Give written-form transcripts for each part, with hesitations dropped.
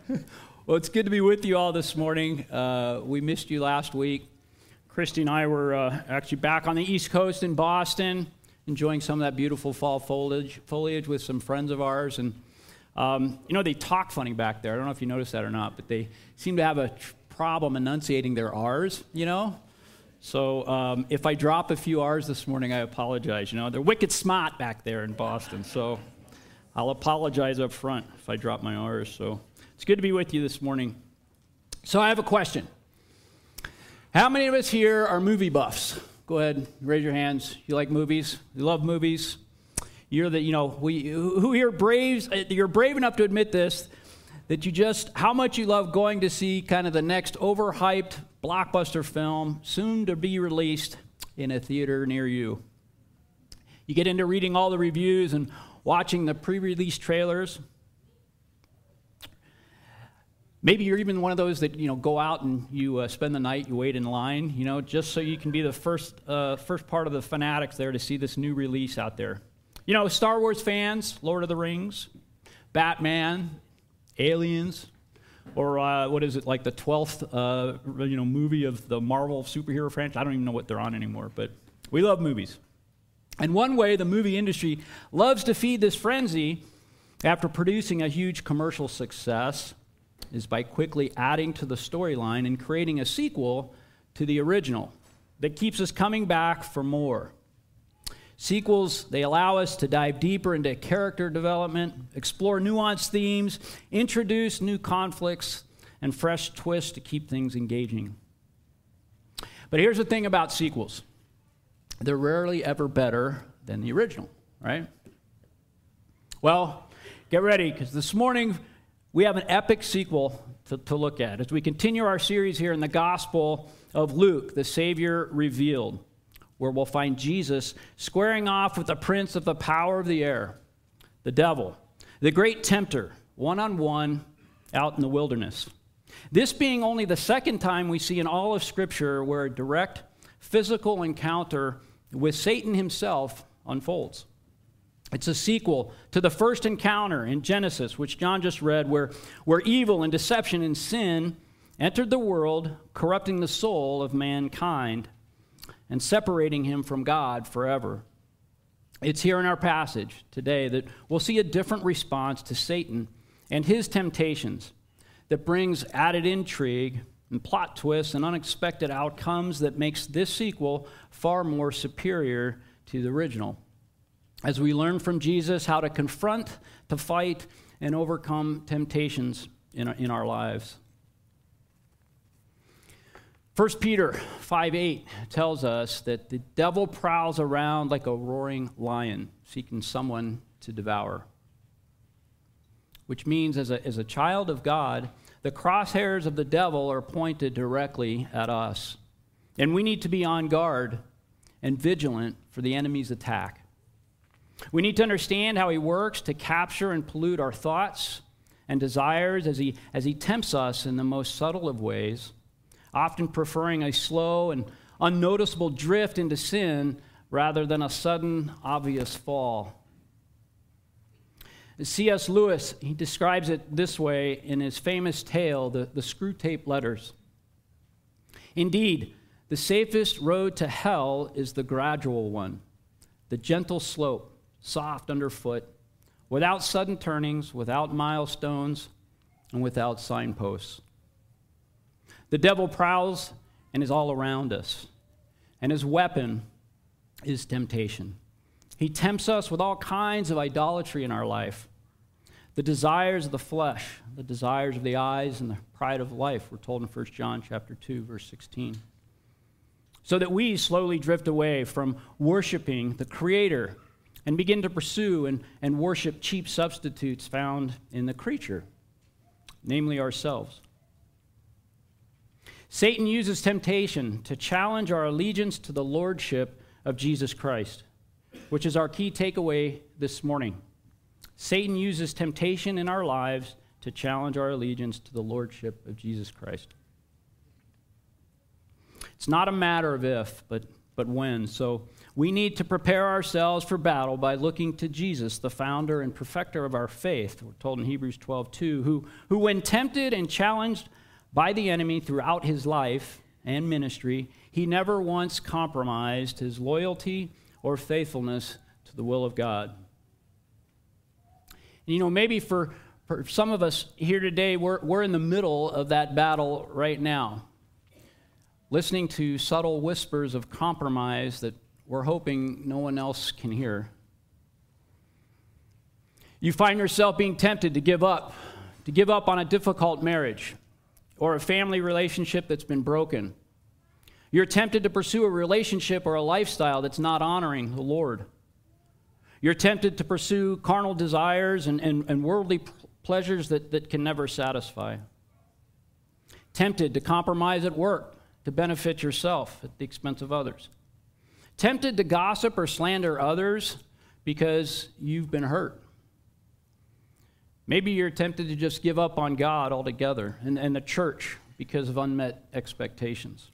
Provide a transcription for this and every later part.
Well, it's good to be with you all this morning. We missed you last week. Christy and I were actually back on the East Coast in Boston, enjoying some of that beautiful fall foliage with some friends of ours. And, they talk funny back there. I don't know if you noticed that or not, but they seem to have a problem enunciating their R's, So if I drop a few R's this morning, I apologize. They're wicked smart back there in Boston, so I'll apologize up front if I drop my R's. So it's good to be with you this morning. So I have a question. How many of us here are movie buffs? Go ahead, raise your hands. You like movies? You love movies? You're who here you're brave enough to admit this, that how much you love going to see kind of the next overhyped blockbuster film soon to be released in a theater near you. You get into reading all the reviews and watching the pre-release trailers. Maybe you're even one of those that, go out and you spend the night, you wait in line, just so you can be the first part of the fanatics there to see this new release out there. Star Wars fans, Lord of the Rings, Batman, Aliens, or what is it, like the 12th, movie of the Marvel superhero franchise? I don't even know what they're on anymore, but we love movies. And one way the movie industry loves to feed this frenzy after producing a huge commercial success is by quickly adding to the storyline and creating a sequel to the original that keeps us coming back for more. Sequels, they allow us to dive deeper into character development, explore nuanced themes, introduce new conflicts, and fresh twists to keep things engaging. But here's the thing about sequels. They're rarely ever better than the original, right? Well, get ready, because this morning we have an epic sequel to look at as we continue our series here in the Gospel of Luke, the Savior Revealed, where we'll find Jesus squaring off with the prince of the power of the air, the devil, the great tempter, one-on-one out in the wilderness. This being only the second time we see in all of Scripture where a direct physical encounter with Satan himself unfolds. It's a sequel to the first encounter in Genesis, which John just read, where evil and deception and sin entered the world, corrupting the soul of mankind and separating him from God forever. It's here in our passage today that we'll see a different response to Satan and his temptations that brings added intrigue and plot twists and unexpected outcomes that makes this sequel far more superior to the original, as we learn from Jesus how to confront, to fight, and overcome temptations in our lives. 1 Peter 5:8 tells us that the devil prowls around like a roaring lion, seeking someone to devour. Which means as a child of God, the crosshairs of the devil are pointed directly at us. And we need to be on guard and vigilant for the enemy's attack. We need to understand how he works to capture and pollute our thoughts and desires as he tempts us in the most subtle of ways, often preferring a slow and unnoticeable drift into sin rather than a sudden, obvious fall. C.S. Lewis, he describes it this way in his famous tale, the Screwtape Letters. Indeed, the safest road to hell is the gradual one, the gentle slope, soft underfoot, without sudden turnings, without milestones, and without signposts. The devil prowls and is all around us, and his weapon is temptation. He tempts us with all kinds of idolatry in our life, the desires of the flesh, the desires of the eyes, and the pride of life, we're told in 1 John chapter 2, verse 16. So that we slowly drift away from worshiping the Creator and begin to pursue and worship cheap substitutes found in the creature, namely ourselves. Satan uses temptation to challenge our allegiance to the lordship of Jesus Christ, which is our key takeaway this morning. Satan uses temptation in our lives to challenge our allegiance to the lordship of Jesus Christ. It's not a matter of if, but but wins. So we need to prepare ourselves for battle by looking to Jesus, the founder and perfecter of our faith. We're told in Hebrews 12:2, who when tempted and challenged by the enemy throughout his life and ministry, he never once compromised his loyalty or faithfulness to the will of God. And maybe for some of us here today, we're in the middle of that battle right now, listening to subtle whispers of compromise that we're hoping no one else can hear. You find yourself being tempted to give up on a difficult marriage or a family relationship that's been broken. You're tempted to pursue a relationship or a lifestyle that's not honoring the Lord. You're tempted to pursue carnal desires and worldly pleasures that can never satisfy. Tempted to compromise at work to benefit yourself at the expense of others. Tempted to gossip or slander others because you've been hurt. Maybe you're tempted to just give up on God altogether and the church because of unmet expectations.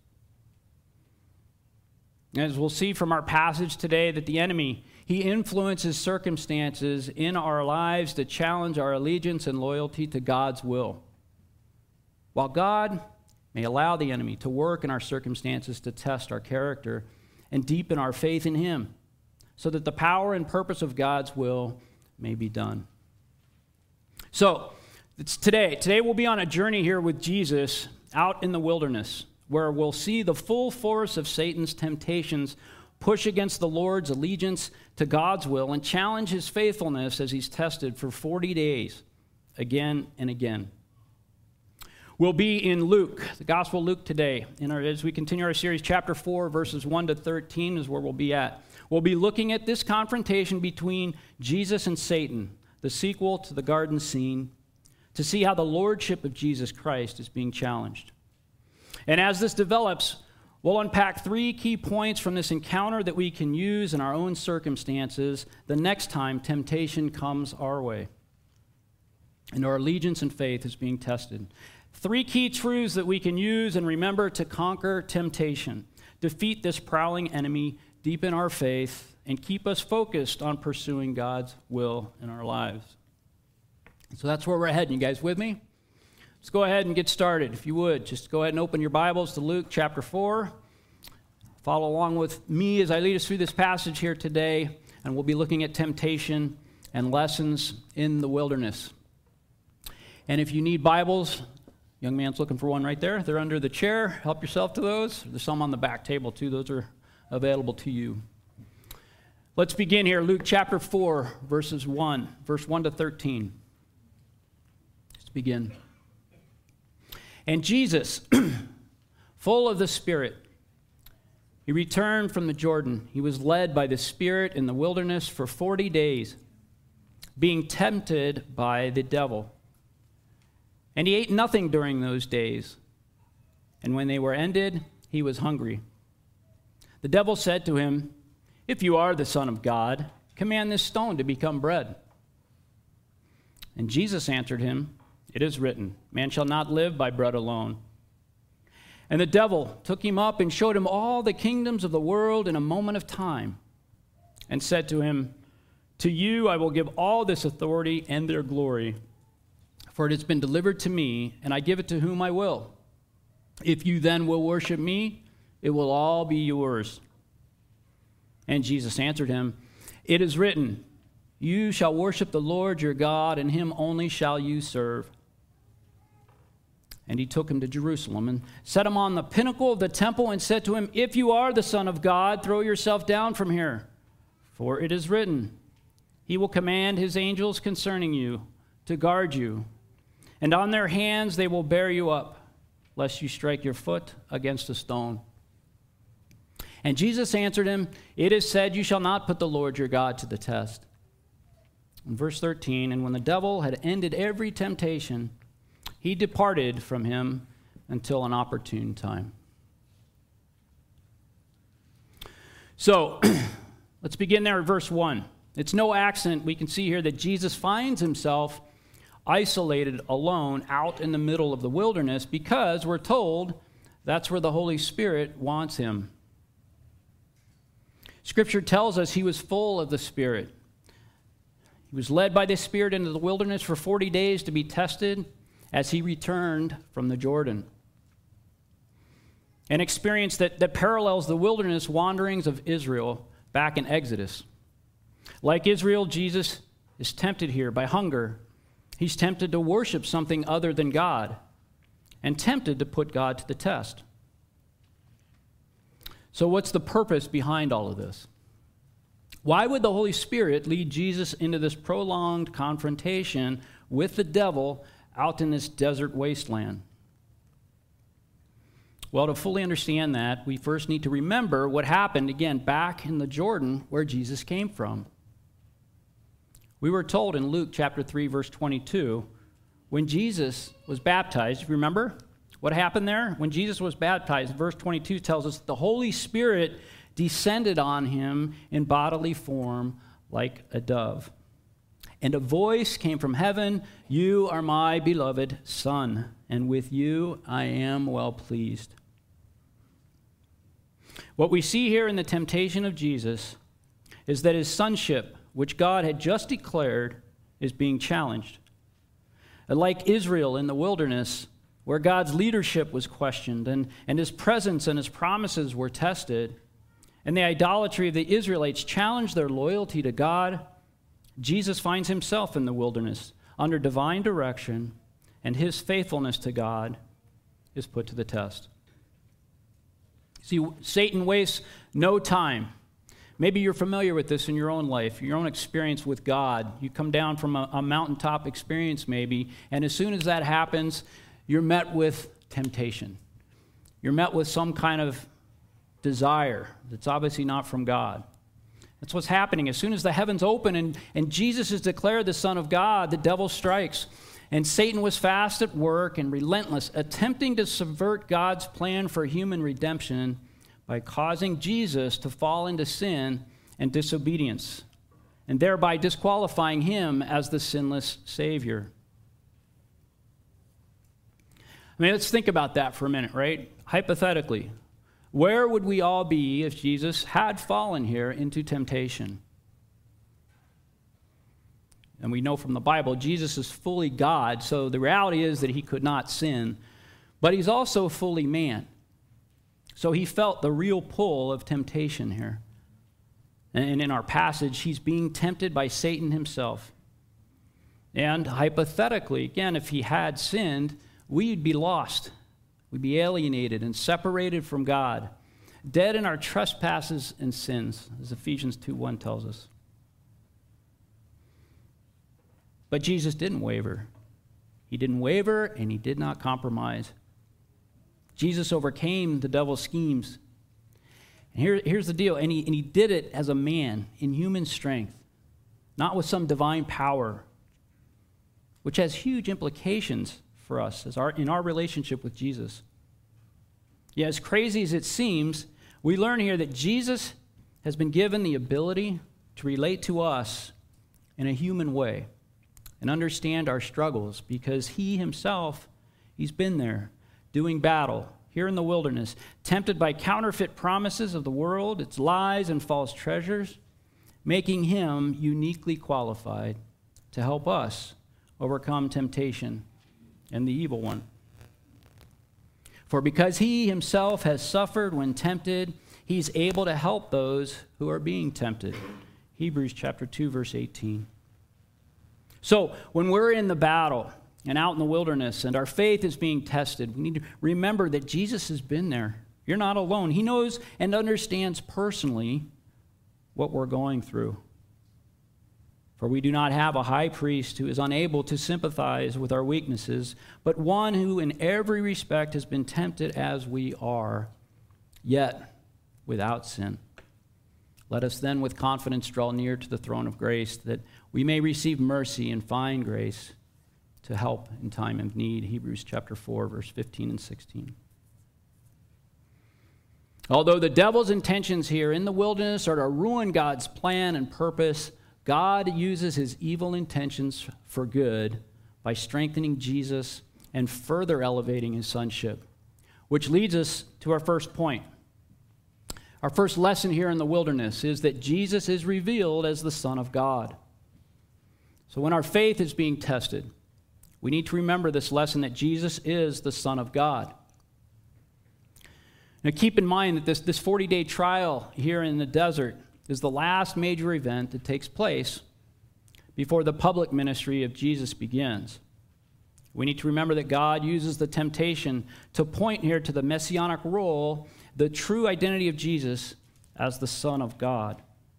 As we'll see from our passage today, that the enemy, he influences circumstances in our lives to challenge our allegiance and loyalty to God's will. While God may allow the enemy to work in our circumstances to test our character and deepen our faith in him, so that the power and purpose of God's will may be done. So, it's today. Today we'll be on a journey here with Jesus out in the wilderness, where we'll see the full force of Satan's temptations push against the Lord's allegiance to God's will and challenge his faithfulness as he's tested for 40 days, again and again. We'll be in Luke, the Gospel of Luke today. As we continue our series, chapter 4, verses 1 to 13 is where we'll be at. We'll be looking at this confrontation between Jesus and Satan, the sequel to the garden scene, to see how the lordship of Jesus Christ is being challenged. And as this develops, we'll unpack 3 key points from this encounter that we can use in our own circumstances the next time temptation comes our way and our allegiance and faith is being tested. 3 key truths that we can use and remember to conquer temptation, defeat this prowling enemy, deepen our faith, and keep us focused on pursuing God's will in our lives. So that's where we're heading. You guys with me? Let's go ahead and get started. If you would, just go ahead and open your Bibles to Luke chapter 4. Follow along with me as I lead us through this passage here today, and we'll be looking at temptation and lessons in the wilderness. And if you need Bibles, young man's looking for one right there. They're under the chair. Help yourself to those. There's some on the back table too. Those are available to you. Let's begin here. Luke chapter 4, verse 1 to 13. Let's begin. And Jesus, full of the Spirit, he returned from the Jordan. He was led by the Spirit in the wilderness for 40 days, being tempted by the devil. And he ate nothing during those days. And when they were ended, he was hungry. The devil said to him, "If you are the Son of God, command this stone to become bread." And Jesus answered him, "It is written, man shall not live by bread alone." And the devil took him up and showed him all the kingdoms of the world in a moment of time, and said to him, "To you I will give all this authority and their glory, for it has been delivered to me, and I give it to whom I will. If you then will worship me, it will all be yours." And Jesus answered him, "It is written, you shall worship the Lord your God, and him only shall you serve." And he took him to Jerusalem and set him on the pinnacle of the temple and said to him, "If you are the Son of God, throw yourself down from here. For it is written, he will command his angels concerning you to guard you. And on their hands they will bear you up, lest you strike your foot against a stone." And Jesus answered him, "It is said, you shall not put the Lord your God to the test." In verse 13, and when the devil had ended every temptation, he departed from him until an opportune time. So, let's begin there at verse 1. It's no accident we can see here that Jesus finds himself isolated, alone, out in the middle of the wilderness, because we're told that's where the Holy Spirit wants him. Scripture tells us he was full of the Spirit. He was led by the Spirit into the wilderness for 40 days to be tested as he returned from the Jordan. An experience that parallels the wilderness wanderings of Israel back in Exodus. Like Israel, Jesus is tempted here by hunger. He's tempted to worship something other than God and tempted to put God to the test. So what's the purpose behind all of this? Why would the Holy Spirit lead Jesus into this prolonged confrontation with the devil out in this desert wasteland? Well, to fully understand that, we first need to remember what happened, again, back in the Jordan where Jesus came from. We were told in Luke chapter 3, verse 22, when Jesus was baptized, remember what happened there? When Jesus was baptized, verse 22 tells us the Holy Spirit descended on him in bodily form like a dove. And a voice came from heaven, "You are my beloved Son, and with you I am well pleased." What we see here in the temptation of Jesus is that his sonship, which God had just declared, is being challenged. And like Israel in the wilderness, where God's leadership was questioned and his presence and his promises were tested, and the idolatry of the Israelites challenged their loyalty to God, Jesus finds himself in the wilderness under divine direction, and his faithfulness to God is put to the test. See, Satan wastes no time. Maybe you're familiar with this in your own life, your own experience with God. You come down from a mountaintop experience maybe, and as soon as that happens, you're met with temptation. You're met with some kind of desire that's obviously not from God. That's what's happening. As soon as the heavens open and Jesus is declared the Son of God, the devil strikes. And Satan was fast at work and relentless, attempting to subvert God's plan for human redemption by causing Jesus to fall into sin and disobedience, and thereby disqualifying him as the sinless Savior. I mean, let's think about that for a minute, right? Hypothetically, where would we all be if Jesus had fallen here into temptation? And we know from the Bible, Jesus is fully God, so the reality is that he could not sin, but he's also fully man. So he felt the real pull of temptation here. And in our passage, he's being tempted by Satan himself. And hypothetically, again, if he had sinned, we'd be lost. We'd be alienated and separated from God, dead in our trespasses and sins, as Ephesians 2:1 tells us. But Jesus didn't waver. He didn't waver, and he did not compromise. Jesus overcame the devil's schemes. And here's the deal, and he did it as a man in human strength, not with some divine power, which has huge implications for us in our relationship with Jesus. Yeah, as crazy as it seems, we learn here that Jesus has been given the ability to relate to us in a human way and understand our struggles, because he himself, he's been there doing battle here in the wilderness, tempted by counterfeit promises of the world, its lies and false treasures, making him uniquely qualified to help us overcome temptation and the evil one. For because he himself has suffered when tempted, he's able to help those who are being tempted. Hebrews chapter 2, verse 18. So when we're in the battle and out in the wilderness and our faith is being tested, we need to remember that Jesus has been there. You're not alone. He knows and understands personally what we're going through. For we do not have a high priest who is unable to sympathize with our weaknesses, but one who in every respect has been tempted as we are, yet without sin. Let us then with confidence draw near to the throne of grace, that we may receive mercy and find grace to help in time of need. Hebrews chapter 4, verse 15 and 16. Although the devil's intentions here in the wilderness are to ruin God's plan and purpose, God uses his evil intentions for good by strengthening Jesus and further elevating his sonship, which leads us to our first point. Our first lesson here in the wilderness is that Jesus is revealed as the Son of God. So when our faith is being tested, we need to remember this lesson that Jesus is the Son of God. Now keep in mind that this 40-day trial here in the desert is the last major event that takes place before the public ministry of Jesus begins. We need to remember that God uses the temptation to point here to the messianic role, the true identity of Jesus as the Son of God.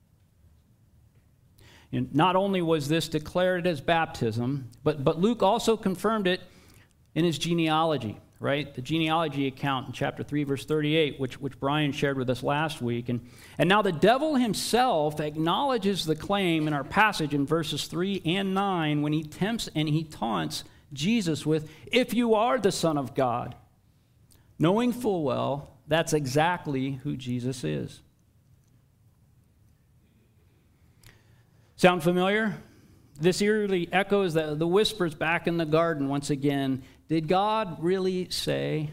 And not only was this declared as baptism, but Luke also confirmed it in his genealogy, right? The genealogy account in chapter 3, verse 38, which Brian shared with us last week. And now the devil himself acknowledges the claim in our passage in verses 3 and 9 when he tempts and he taunts Jesus with, "If you are the Son of God," knowing full well that's exactly who Jesus is. Sound familiar? This eerily echoes the whispers back in the garden once again. Did God really say?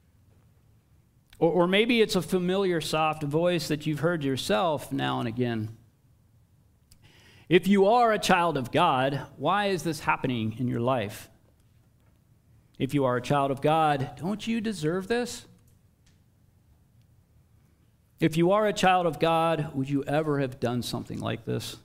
Or maybe it's a familiar soft voice that you've heard yourself now and again. If you are a child of God, why is this happening in your life? If you are a child of God, don't you deserve this? If you are a child of God, would you ever have done something like this?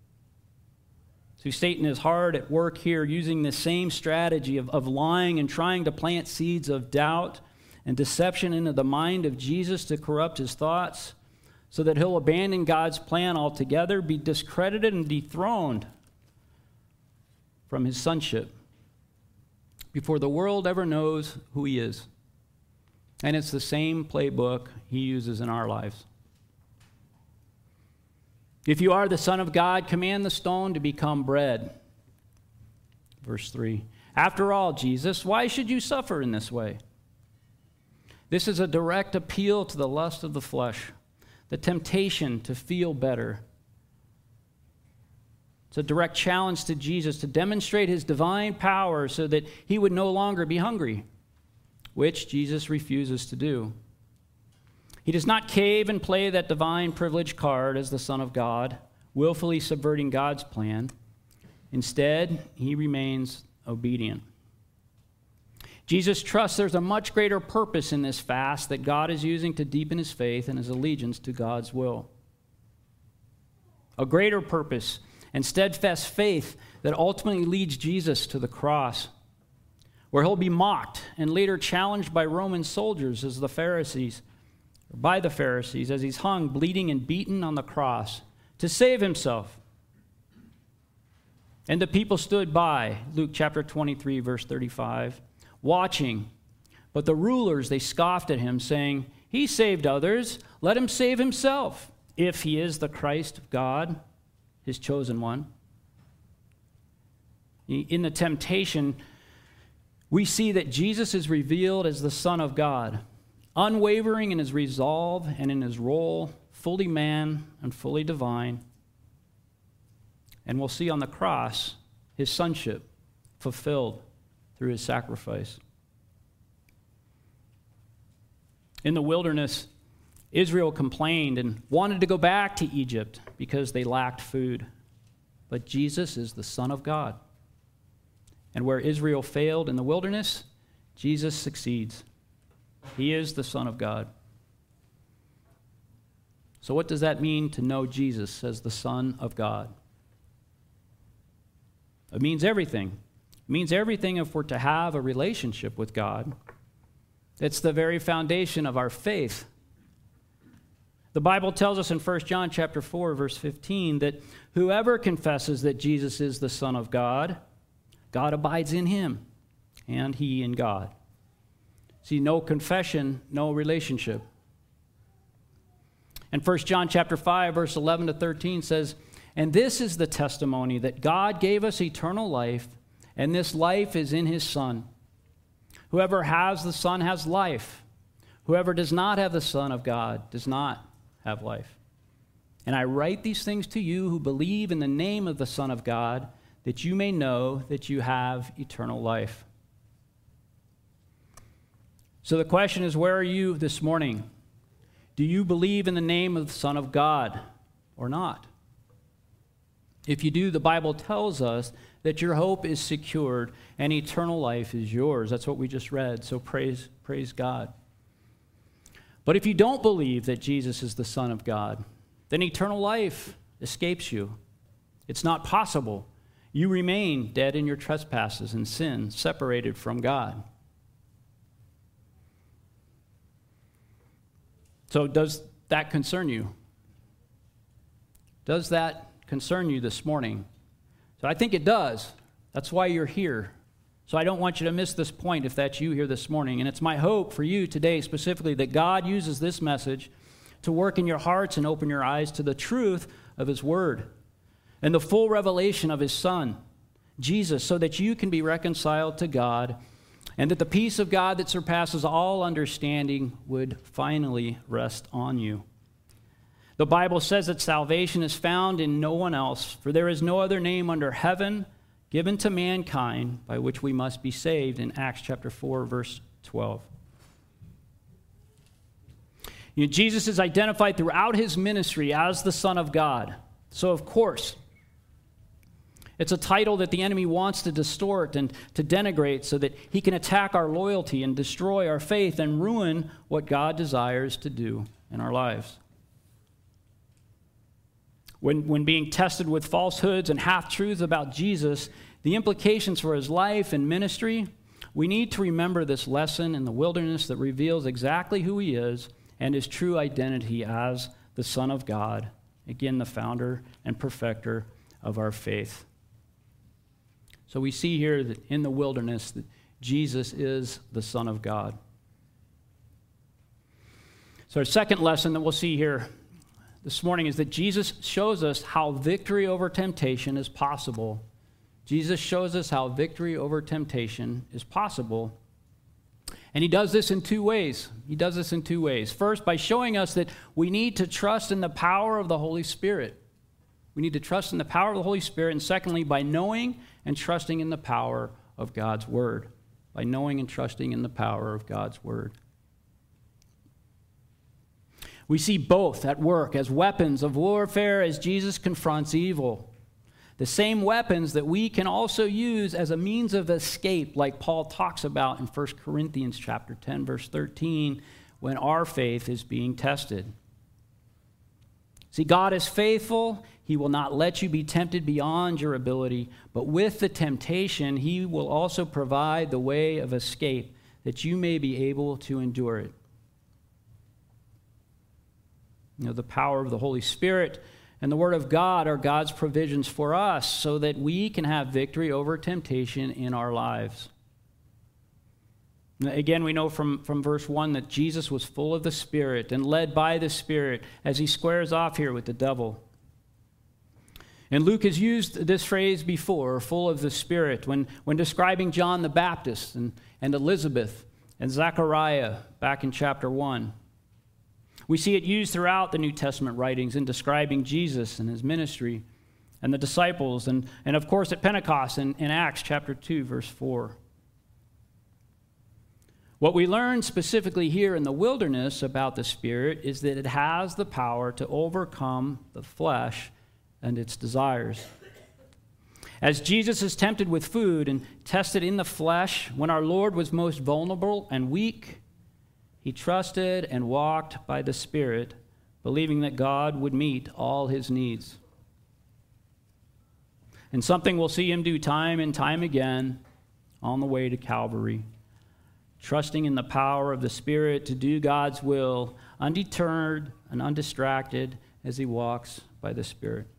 So Satan is hard at work here using the same strategy of lying and trying to plant seeds of doubt and deception into the mind of Jesus to corrupt his thoughts so that he'll abandon God's plan altogether, be discredited and dethroned from his sonship before the world ever knows who he is. And it's the same playbook he uses in our lives. If you are the Son of God, command the stone to become bread. Verse 3. After all, Jesus, why should you suffer in this way? This is a direct appeal to the lust of the flesh, the temptation to feel better. It's a direct challenge to Jesus to demonstrate his divine power so that he would no longer be hungry, which Jesus refuses to do. He does not cave and play that divine privilege card as the Son of God, willfully subverting God's plan. Instead, he remains obedient. Jesus trusts there's a much greater purpose in this fast that God is using to deepen his faith and his allegiance to God's will. A greater purpose and steadfast faith that ultimately leads Jesus to the cross, where he'll be mocked and later challenged by Roman soldiers by the Pharisees as he's hung, bleeding and beaten on the cross to save himself. And the people stood by, Luke chapter 23, verse 35, watching. But the rulers, they scoffed at him, saying, "He saved others, let him save himself, if he is the Christ of God, his chosen one." In the temptation, we see that Jesus is revealed as the Son of God, unwavering in his resolve and in his role, fully man and fully divine. And we'll see on the cross his sonship fulfilled through his sacrifice. In the wilderness, Israel complained and wanted to go back to Egypt because they lacked food. But Jesus is the Son of God. And where Israel failed in the wilderness, Jesus succeeds. He is the Son of God. So what does that mean to know Jesus as the Son of God? It means everything. It means everything if we're to have a relationship with God. It's the very foundation of our faith. The Bible tells us in 1 John chapter 4, verse 15, that whoever confesses that Jesus is the Son of God, God abides in him, and he in God. See, no confession, no relationship. And 1 John chapter 5, verse 11 to 13 says, "And this is the testimony that God gave us eternal life, and this life is in his Son. Whoever has the Son has life. Whoever does not have the Son of God does not have life. And I write these things to you who believe in the name of the Son of God, that you may know that you have eternal life." So the question is, where are you this morning? Do you believe in the name of the Son of God or not? If you do, the Bible tells us that your hope is secured and eternal life is yours. That's what we just read, so praise God. But if you don't believe that Jesus is the Son of God, then eternal life escapes you. It's not possible. You remain dead in your trespasses and sin, separated from God. So does that concern you? Does that concern you this morning? So I think it does. That's why you're here. So I don't want you to miss this point if that's you here this morning. And it's my hope for you today specifically that God uses this message to work in your hearts and open your eyes to the truth of His Word and the full revelation of His Son, Jesus, so that you can be reconciled to God and that the peace of God that surpasses all understanding would finally rest on you. The Bible says that salvation is found in no one else, for there is no other name under heaven given to mankind by which we must be saved, in Acts chapter 4, verse 12. Jesus is identified throughout His ministry as the Son of God. So, of course, it's a title that the enemy wants to distort and to denigrate so that he can attack our loyalty and destroy our faith and ruin what God desires to do in our lives. When being tested with falsehoods and half-truths about Jesus, the implications for His life and ministry, we need to remember this lesson in the wilderness that reveals exactly who He is and His true identity as the Son of God, again, the founder and perfecter of our faith. So we see here that in the wilderness that Jesus is the Son of God. So our second lesson that we'll see here this morning is that Jesus shows us how victory over temptation is possible. Jesus shows us how victory over temptation is possible. And He does this in two ways. First, by showing us that we need to trust in the power of the Holy Spirit. We need to trust in the power of the Holy Spirit. And secondly, by knowing and trusting in the power of God's Word. By knowing and trusting in the power of God's Word. We see both at work as weapons of warfare as Jesus confronts evil. The same weapons that we can also use as a means of escape, like Paul talks about in 1 Corinthians chapter 10, verse 13, when our faith is being tested. See, God is faithful. He will not let you be tempted beyond your ability, but with the temptation, He will also provide the way of escape that you may be able to endure it. The power of the Holy Spirit and the Word of God are God's provisions for us so that we can have victory over temptation in our lives. Again, we know from verse 1 that Jesus was full of the Spirit and led by the Spirit as He squares off here with the devil. And Luke has used this phrase before, full of the Spirit, when describing John the Baptist and Elizabeth and Zechariah back in chapter 1. We see it used throughout the New Testament writings in describing Jesus and His ministry and the disciples, and of course at Pentecost in Acts chapter 2, verse 4. What we learn specifically here in the wilderness about the Spirit is that it has the power to overcome the flesh and its desires. As Jesus is tempted with food and tested in the flesh, when our Lord was most vulnerable and weak, He trusted and walked by the Spirit, believing that God would meet all His needs. And something we'll see Him do time and time again on the way to Calvary, trusting in the power of the Spirit to do God's will, undeterred and undistracted as He walks by the Spirit.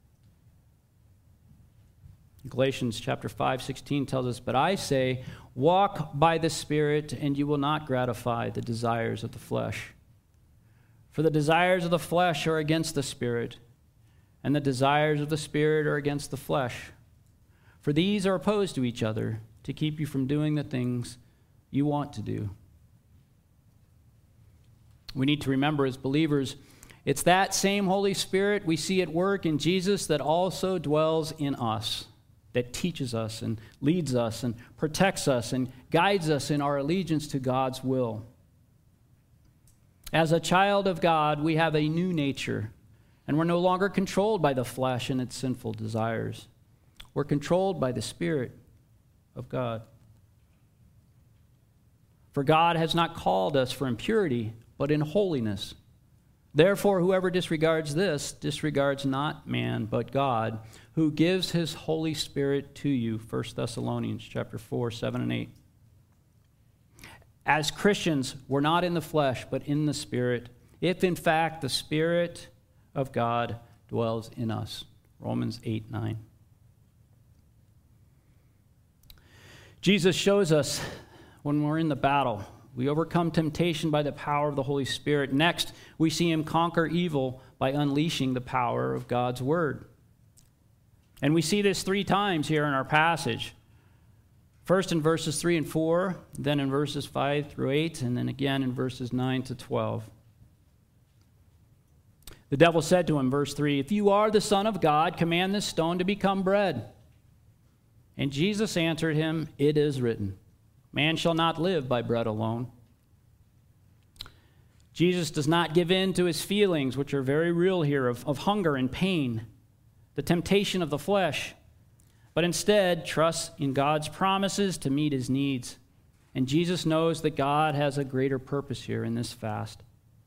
Galatians chapter 5:16 tells us, "But I say, walk by the Spirit, and you will not gratify the desires of the flesh. For the desires of the flesh are against the Spirit, and the desires of the Spirit are against the flesh. For these are opposed to each other, to keep you from doing the things you want to do." We need to remember as believers, it's that same Holy Spirit we see at work in Jesus that also dwells in us, that teaches us and leads us and protects us and guides us in our allegiance to God's will. As a child of God, we have a new nature, and we're no longer controlled by the flesh and its sinful desires. We're controlled by the Spirit of God. For God has not called us for impurity, but in holiness. Therefore, whoever disregards this disregards not man, but God, who gives his Holy Spirit to you. 1 Thessalonians chapter 4, 7 and 8. As Christians, we're not in the flesh, but in the Spirit, if in fact the Spirit of God dwells in us. Romans 8, 9. Jesus shows us when we're in the battle, we overcome temptation by the power of the Holy Spirit. Next, we see him conquer evil by unleashing the power of God's word. And we see this 3 times here in our passage. First in verses 3 and 4, then in verses 5 through 8, and then again in verses 9 to 12. The devil said to him, verse 3, "If you are the Son of God, command this stone to become bread." And Jesus answered him, "It is written, man shall not live by bread alone." Jesus does not give in to his feelings, which are very real here, of hunger and pain, the temptation of the flesh, but instead trusts in God's promises to meet his needs. And Jesus knows that God has a greater purpose here in this fast.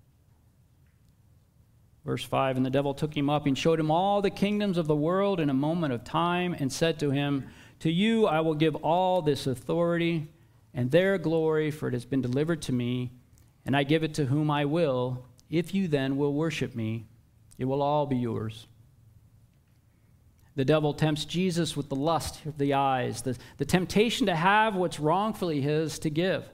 Verse 5, "And the devil took him up and showed him all the kingdoms of the world in a moment of time, and said to him, 'To you I will give all this authority and their glory, for it has been delivered to me, and I give it to whom I will. If you then will worship me, it will all be yours.'" The devil tempts Jesus with the lust of the eyes, the temptation to have what's wrongfully his to give.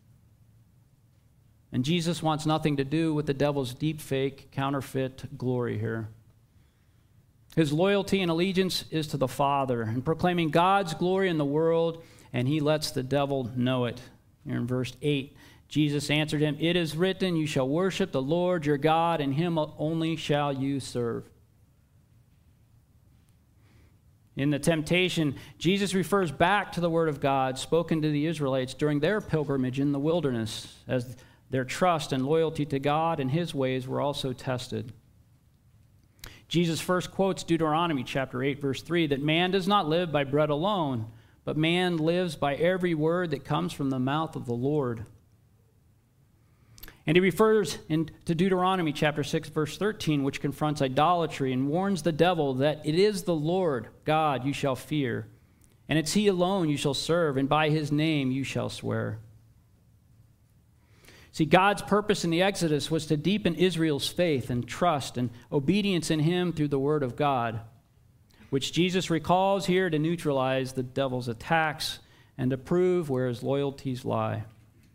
And Jesus wants nothing to do with the devil's deep fake, counterfeit glory here. His loyalty and allegiance is to the Father and proclaiming God's glory in the world, and he lets the devil know it. Here in verse 8, Jesus answered him, "It is written, you shall worship the Lord your God, and him only shall you serve." In the temptation, Jesus refers back to the word of God spoken to the Israelites during their pilgrimage in the wilderness, as their trust and loyalty to God and his ways were also tested. Jesus first quotes Deuteronomy chapter 8, verse 3, that man does not live by bread alone, but man lives by every word that comes from the mouth of the Lord. And he refers to Deuteronomy chapter 6, verse 13, which confronts idolatry and warns the devil that it is the Lord God you shall fear, and it's he alone you shall serve, and by his name you shall swear. See, God's purpose in the Exodus was to deepen Israel's faith and trust and obedience in him through the word of God, which Jesus recalls here to neutralize the devil's attacks and to prove where his loyalties lie.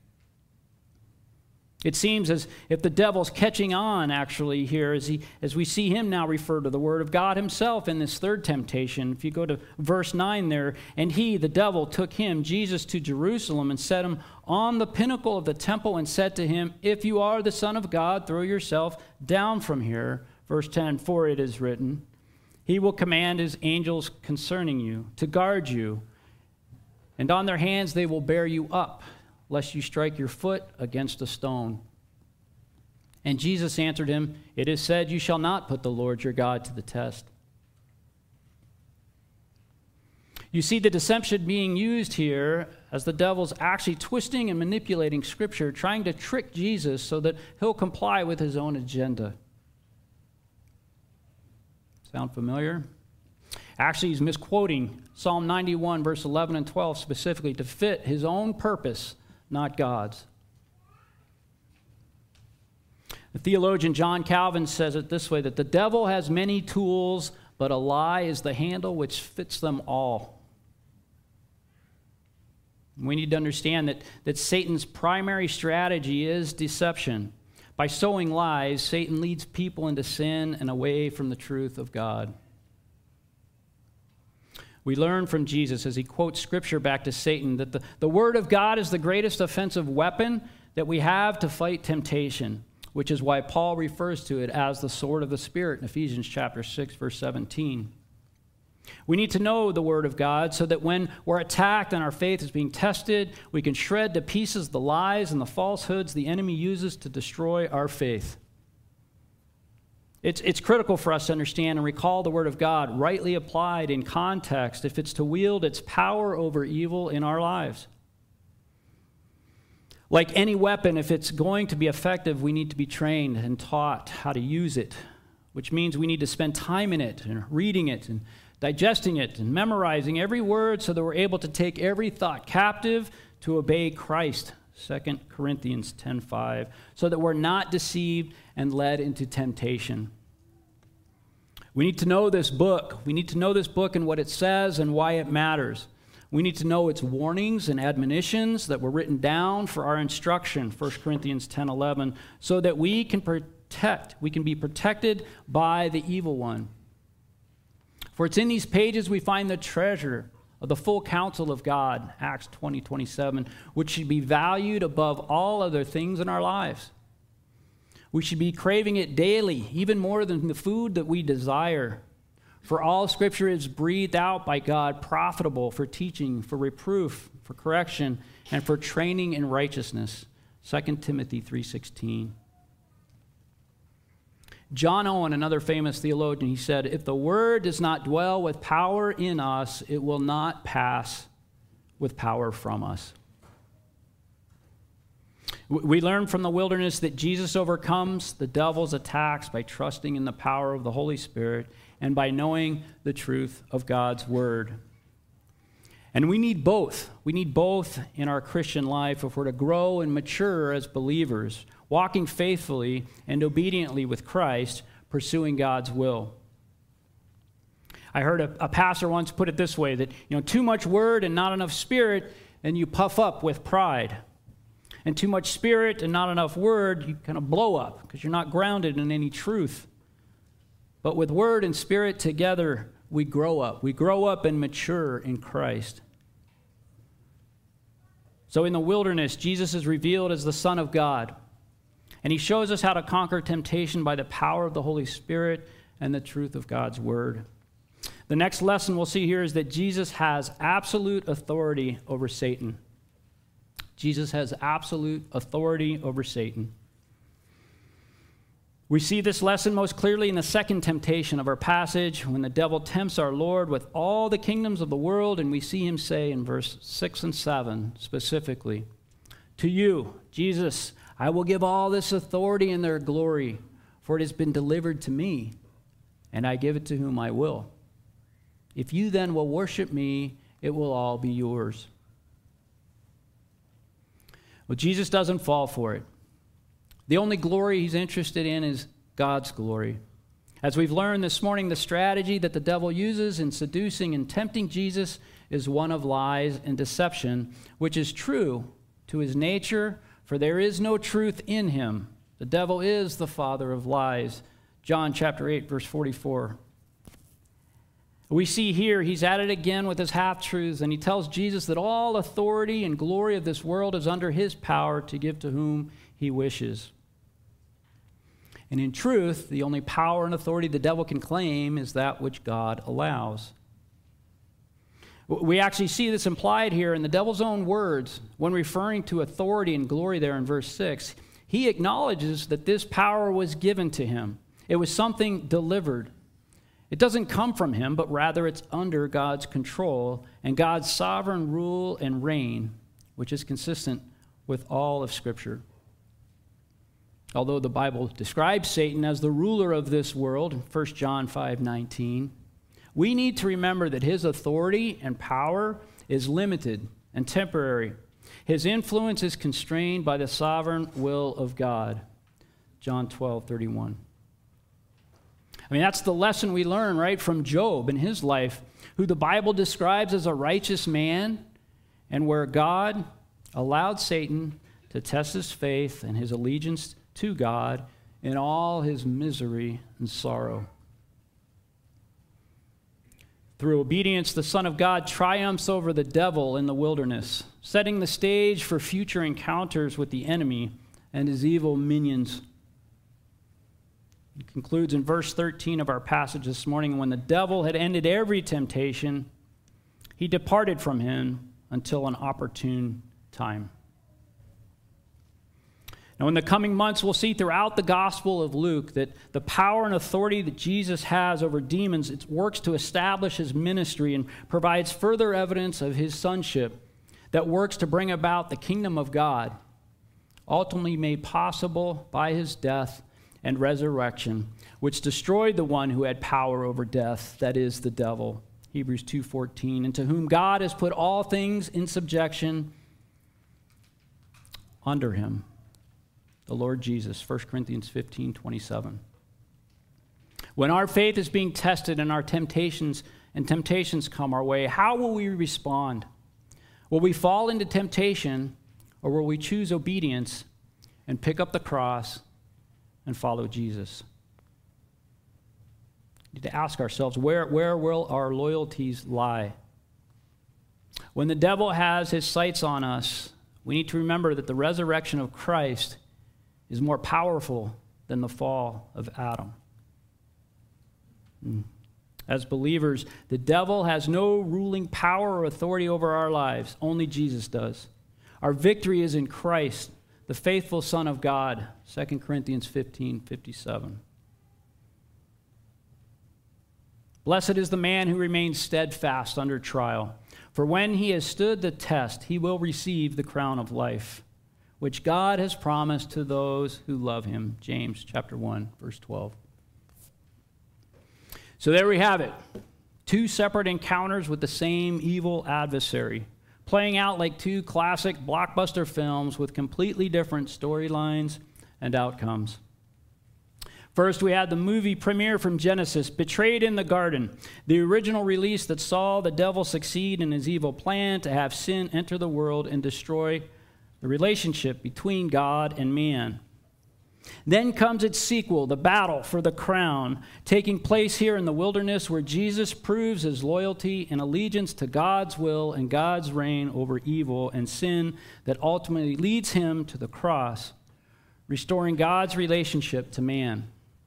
It seems as if the devil's catching on, actually, here as we see him now refer to the word of God himself in this third temptation. If you go to verse 9 there, "And he, the devil, took him, Jesus, to Jerusalem and set him on the pinnacle of the temple and said to him, 'If you are the Son of God, throw yourself down from here.' Verse 10, "For it is written, he will command his angels concerning you to guard you, and on their hands they will bear you up, lest you strike your foot against a stone." And Jesus answered him, "It is said, you shall not put the Lord your God to the test." You see the deception being used here as the devil's actually twisting and manipulating Scripture, trying to trick Jesus so that he'll comply with his own agenda. Sound familiar? Actually, he's misquoting Psalm 91, verse 11 and 12 specifically to fit his own purpose, not God's. The theologian John Calvin says it this way, that the devil has many tools, but a lie is the handle which fits them all. We need to understand that Satan's primary strategy is deception. By sowing lies, Satan leads people into sin and away from the truth of God. We learn from Jesus as he quotes Scripture back to Satan that the Word of God is the greatest offensive weapon that we have to fight temptation, which is why Paul refers to it as the sword of the Spirit in Ephesians chapter 6, verse 17. We need to know the Word of God so that when we're attacked and our faith is being tested, we can shred to pieces the lies and the falsehoods the enemy uses to destroy our faith. It's critical for us to understand and recall the Word of God rightly applied in context if it's to wield its power over evil in our lives. Like any weapon, if it's going to be effective, we need to be trained and taught how to use it, which means we need to spend time in it and reading it and digesting it and memorizing every word so that we're able to take every thought captive to obey Christ, 2 Corinthians 10:5, so that we're not deceived and led into temptation. We need to know this book. We need to know this book and what it says and why it matters. We need to know its warnings and admonitions that were written down for our instruction, 1 Corinthians 10:11, so that we can be protected by the evil one. For it's in these pages we find the treasure of the full counsel of God, Acts 20:27, which should be valued above all other things in our lives. We should be craving it daily, even more than the food that we desire. For all Scripture is breathed out by God, profitable for teaching, for reproof, for correction, and for training in righteousness, 2 Timothy 3:16. John Owen, another famous theologian, he said, "If the word does not dwell with power in us, it will not pass with power from us." We learn from the wilderness that Jesus overcomes the devil's attacks by trusting in the power of the Holy Spirit and by knowing the truth of God's word. And we need both. We need both in our Christian life if we're to grow and mature as believers, walking faithfully and obediently with Christ, pursuing God's will. I heard a pastor once put it this way, that too much word and not enough spirit, and you puff up with pride. And too much spirit and not enough word, you kind of blow up because you're not grounded in any truth. But with word and spirit together, we grow up. We grow up and mature in Christ. So in the wilderness, Jesus is revealed as the Son of God. And he shows us how to conquer temptation by the power of the Holy Spirit and the truth of God's word. The next lesson we'll see here is that Jesus has absolute authority over Satan. Jesus has absolute authority over Satan. We see this lesson most clearly in the second temptation of our passage, when the devil tempts our Lord with all the kingdoms of the world, and we see him say in verse 6 and 7 specifically, "To you, Jesus, I will give all this authority and their glory, for it has been delivered to me, and I give it to whom I will. If you then will worship me, it will all be yours." Well, Jesus doesn't fall for it. The only glory he's interested in is God's glory. As we've learned this morning, the strategy that the devil uses in seducing and tempting Jesus is one of lies and deception, which is true to his nature, for there is no truth in him. The devil is the father of lies. John chapter 8, verse 44. We see here he's at it again with his half-truths, and he tells Jesus that all authority and glory of this world is under his power to give to whom he wishes. And in truth, the only power and authority the devil can claim is that which God allows. We actually see this implied here in the devil's own words when referring to authority and glory there in verse 6. He acknowledges that this power was given to him. It was something delivered. It doesn't come from him, but rather it's under God's control and God's sovereign rule and reign, which is consistent with all of Scripture. Although the Bible describes Satan as the ruler of this world, in 1 John 5:19, we need to remember that his authority and power is limited and temporary. His influence is constrained by the sovereign will of God. John 12:31. I mean, that's the lesson we learn, right, from Job in his life, who the Bible describes as a righteous man, and where God allowed Satan to test his faith and his allegiance to God in all his misery and sorrow. Through obedience, the Son of God triumphs over the devil in the wilderness, setting the stage for future encounters with the enemy and his evil minions. It concludes in verse 13 of our passage this morning. When the devil had ended every temptation, he departed from him until an opportune time. Now, in the coming months, we'll see throughout the Gospel of Luke that the power and authority that Jesus has over demons, it works to establish his ministry and provides further evidence of his sonship that works to bring about the kingdom of God, ultimately made possible by his death and resurrection, which destroyed the one who had power over death, that is, the devil. Hebrews 2:14, and to whom God has put all things in subjection under him, the Lord Jesus, 1 Corinthians 15:27. When our faith is being tested and our temptations come our way, how will we respond? Will we fall into temptation, or will we choose obedience and pick up the cross and follow Jesus? We need to ask ourselves, where will our loyalties lie? When the devil has his sights on us, we need to remember that the resurrection of Christ is more powerful than the fall of Adam. As believers, the devil has no ruling power or authority over our lives. Only Jesus does. Our victory is in Christ, the faithful Son of God, 2 Corinthians 15:57. Blessed is the man who remains steadfast under trial, for when he has stood the test, he will receive the crown of life, which God has promised to those who love him. James chapter 1, verse 12. So there we have it. Two separate encounters with the same evil adversary, playing out like two classic blockbuster films with completely different storylines and outcomes. First, we had the movie premiere from Genesis, Betrayed in the Garden, the original release that saw the devil succeed in his evil plan to have sin enter the world and destroy the relationship between God and man. Then comes its sequel, The Battle for the Crown, taking place here in the wilderness where Jesus proves his loyalty and allegiance to God's will and God's reign over evil and sin that ultimately leads him to the cross, restoring God's relationship to man.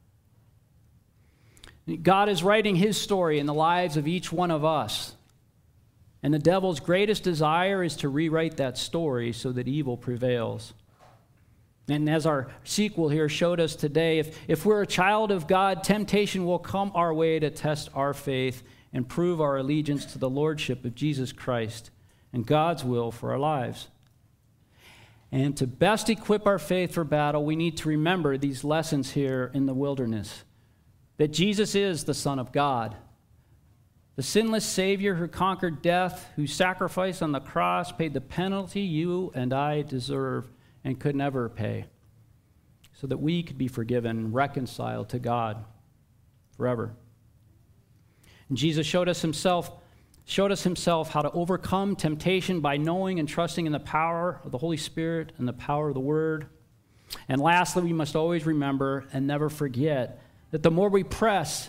God is writing his story in the lives of each one of us. And the devil's greatest desire is to rewrite that story so that evil prevails. And as our sequel here showed us today, if we're a child of God, temptation will come our way to test our faith and prove our allegiance to the lordship of Jesus Christ and God's will for our lives. And to best equip our faith for battle, we need to remember these lessons here in the wilderness. That Jesus is the Son of God, the sinless Savior who conquered death, whose sacrifice on the cross paid the penalty you and I deserve and could never pay, so that we could be forgiven and reconciled to God forever. And Jesus showed us himself how to overcome temptation by knowing and trusting in the power of the Holy Spirit and the power of the Word. And lastly, we must always remember and never forget that the more we press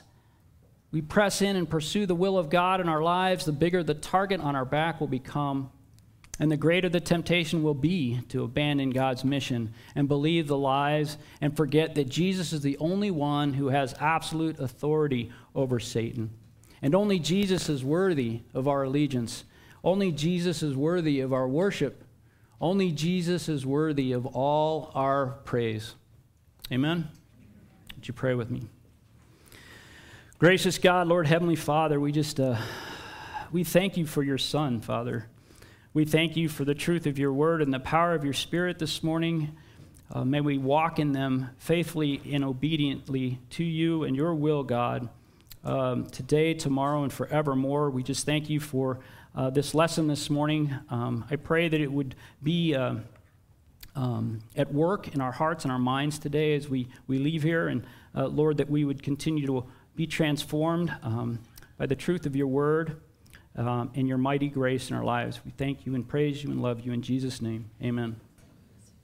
in and pursue the will of God in our lives, the bigger the target on our back will become, and the greater the temptation will be to abandon God's mission and believe the lies and forget that Jesus is the only one who has absolute authority over Satan. And only Jesus is worthy of our allegiance. Only Jesus is worthy of our worship. Only Jesus is worthy of all our praise. Amen? Would you pray with me? Gracious God, Lord Heavenly Father, we thank you for your Son, Father. We thank you for the truth of your word and the power of your Spirit this morning. May we walk in them faithfully and obediently to you and your will, God, today, tomorrow, and forevermore. We just thank you for this lesson this morning. I pray that it would be at work in our hearts and our minds today as we leave here. And, Lord, that we would continue to be transformed by the truth of your word. In your mighty grace in our lives. We thank you and praise you and love you in Jesus' name. Amen.